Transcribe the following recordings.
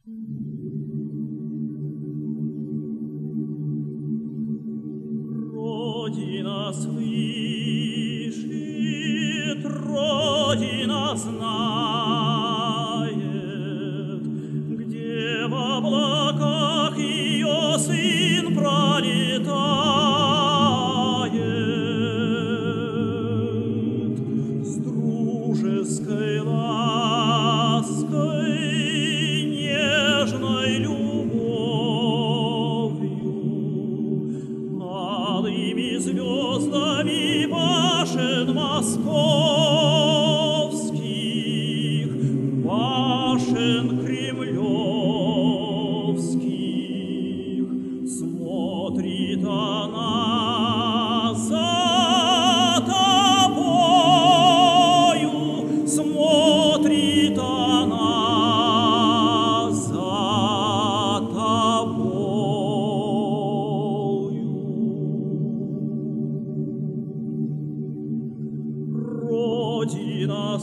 Родина слышит, Родина знает, где в облаках ее сын пролетает. С дружеской лаской, нежной любовью, алыми звездами башен московских, башен кремлевских, смотрит она за тобою, смотрит она за тобою. Родина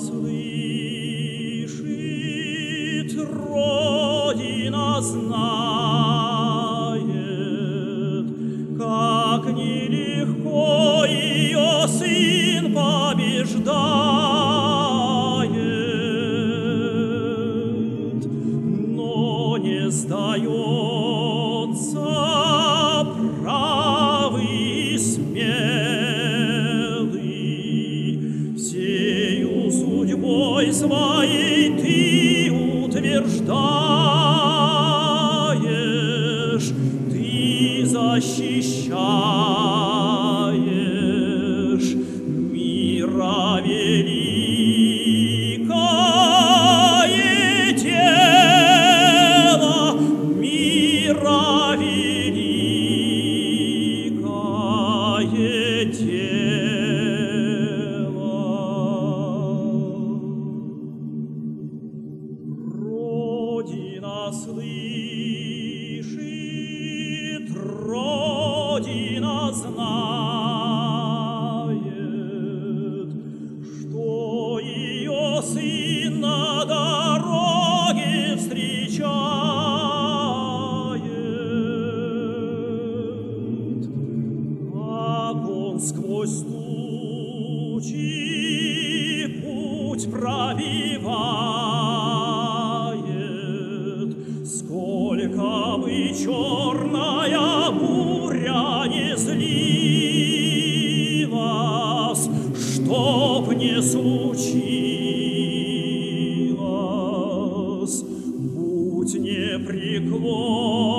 слышит, Родина знает, как нелегко ее сын побеждает, но не сдается правый и смелый, всею судьбой своей ты утверждаешь, ты защищаешь мира великое дело, мира великое дело. Родина слышит, Родина знает, что ее сын на дороге встречает, как он сквозь тучи путь пробивает, сколько бы черная буря не злилась, чтоб не случилось, будь непреклонен